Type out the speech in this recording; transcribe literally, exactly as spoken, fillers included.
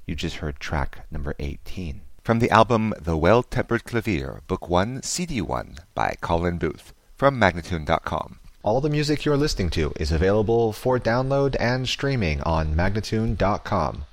You just heard track number eighteen. From the album The Well-Tempered Clavier, Book one, C D one by Colin Booth, from Magnatune dot com. All the music you're listening to is available for download and streaming on Magnatune dot com.